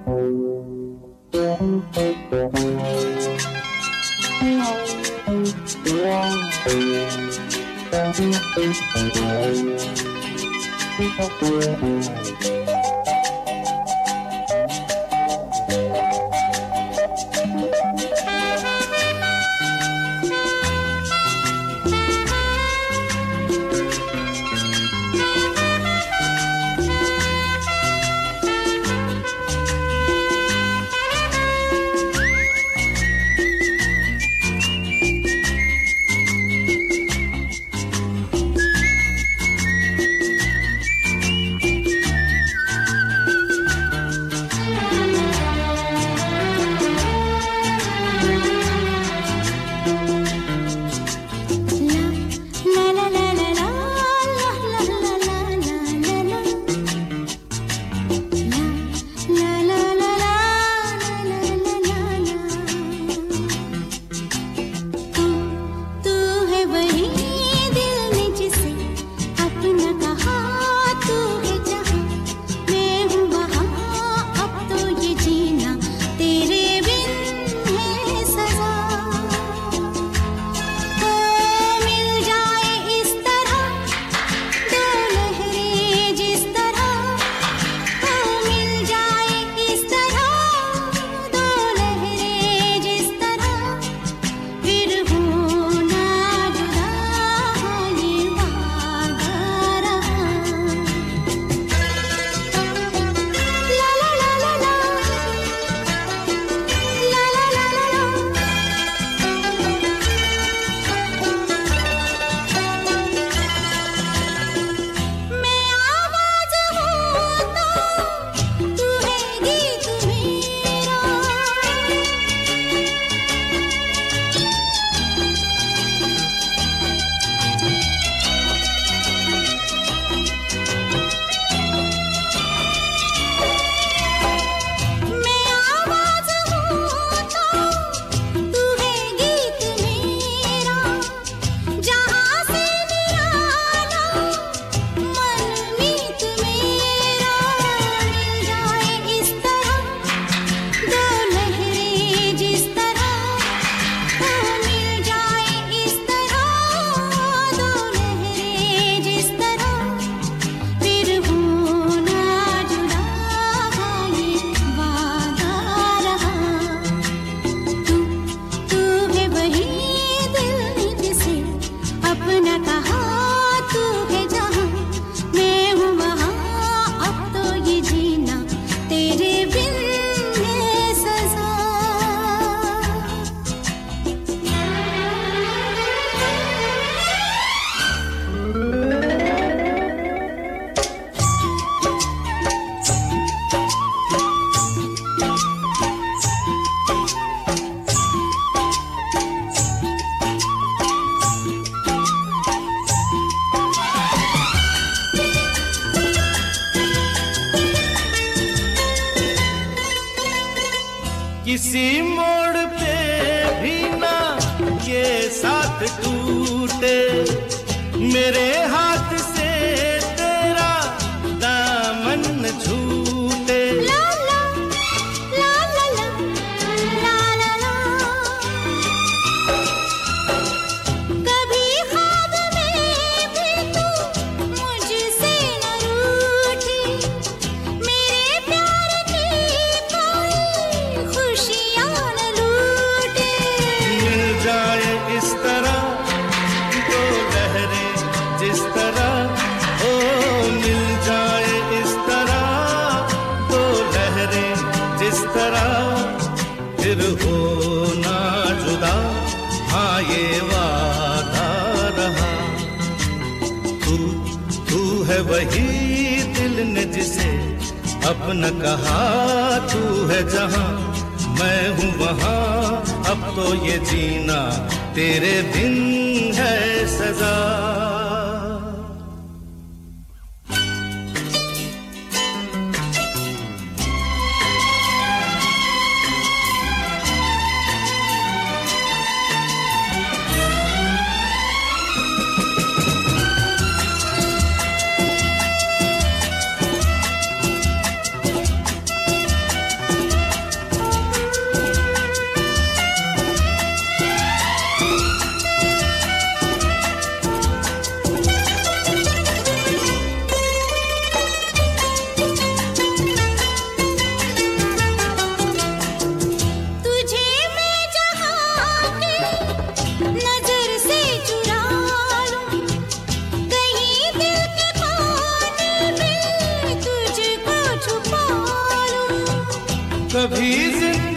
किसी मोड़ पे भी ना ये साथ टूटे, मेरे हाथ से तेरा दामन न छूटे। ला ला ला ला ला ला ला ला। कभी ख्वाब में भी तू मुझसे न रूठी, मेरे प्यार की कोई खुशियाँ न लूटे। मिल जाए इस तरह दो लहरें जिस तरह, ओ मिल जाए इस तरह दो लहरें जिस तरह, फिर हो ना जुदा, हाँ ये वादा रहा। तू है वही दिल ने जिसे अपना कहा, तू है जहां मैं हूँ वहां, अब तो ये जीना तेरे बिन है सजा। कभी जिंदगी